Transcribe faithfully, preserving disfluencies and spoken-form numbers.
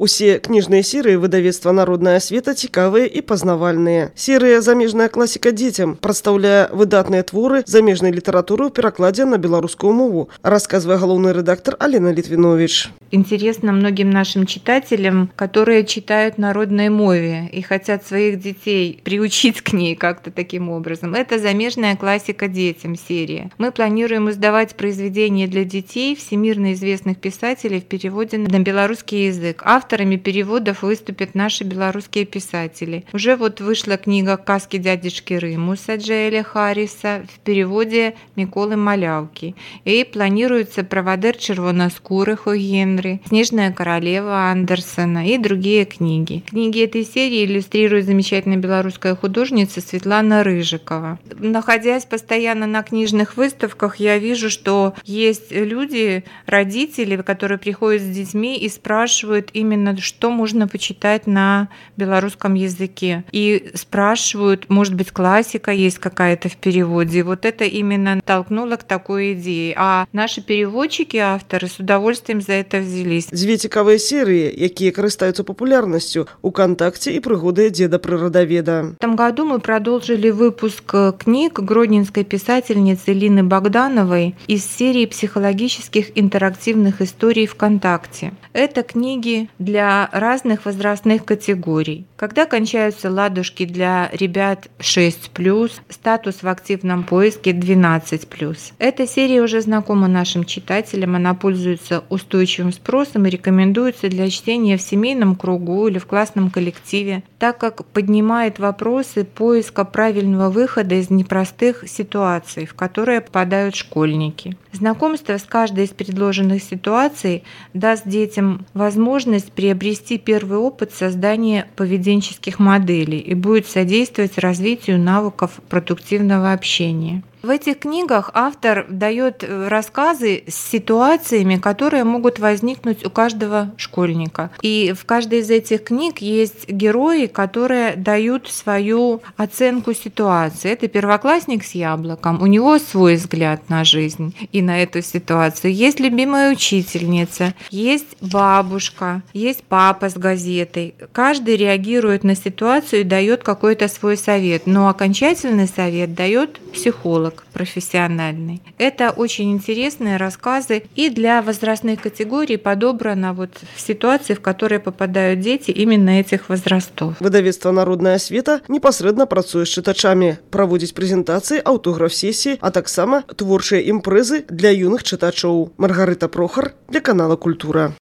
Усе кніжныя серыі выдавецтва «Народная асвета» цікавыя і пазнавальныя. Серыя «Замежная класіка дзецям» прадстаўляе выдатныя творы замежнай літаратуры ў перакладзе на беларускую мову, рассказывая галоўны рэдактор Алена Литвинович. Интересно многим нашим читателям, которые читают на родной мове и хотят своих детей приучить к ней как-то таким образом. Это «Замежная классика детям» серия. Мы планируем издавать произведения для детей всемирно известных писателей в переводе на белорусский язык. Авторами переводов выступят наши белорусские писатели. Уже вот вышла книга «Казки дядюшки Рымуса» Джаэля Харриса в переводе Миколы Малявки. И планируется «Правадыр червоноскурых» у Генри, «Снежная королева» Андерсона и другие книги. Книги этой серии иллюстрирует замечательная белорусская художница Светлана Рыжикова. Находясь постоянно на книжных выставках, я вижу, что есть люди, родители, которые приходят с детьми и спрашивают именно, что можно почитать на белорусском языке. И спрашивают, может быть, классика есть какая-то в переводе. Вот это именно толкнуло к такой идее. А наши переводчики, авторы, с удовольствием за это взялись. Дзве цікавыя серыі, якія карыстаюцца папулярнасцю у «Контакте» и «Прыгоды деда-прыродаведа». В этом году мы продолжили выпуск книг гродненской писательницы Лины Богдановой из серии психологических интерактивных историй ВКонтакте. Это книги для разных возрастных категорий. Когда кончаются ладушки для ребят шесть плюс, статус в активном поиске двенадцать плюс. Эта серия уже знакома нашим читателям, она пользуется устойчивым спросом и рекомендуется для чтения в семейном кругу или в классном коллективе, так как поднимает вопросы поиска правильного выхода из непростых ситуаций, в которые попадают школьники. Знакомство с каждой из предложенных ситуаций даст детям возможность приобрести первый опыт создания поведенческих моделей и будет содействовать развитию навыков продуктивного общения. В этих книгах автор дает рассказы с ситуациями, которые могут возникнуть у каждого школьника. И в каждой из этих книг есть герои, которые дают свою оценку ситуации. Это первоклассник с яблоком, у него свой взгляд на жизнь и на эту ситуацию. Есть любимая учительница, есть бабушка, есть папа с газетой. Каждый реагирует на ситуацию и дает какой-то свой совет, но окончательный совет дает психолог профессиональный. Это очень интересные рассказы, и для возрастных категорий подобрано вот в ситуации, в которые попадают дети именно этих возрастов. Выдавецтва «Народная асвета» непасрэдна працуе з чытачамі, праводзіць прэзентацыі, аўтограф-сесіі, а таксама творчыя імпрэзы для юных чытачоў. Маргарыта Прохар для канала «Культура».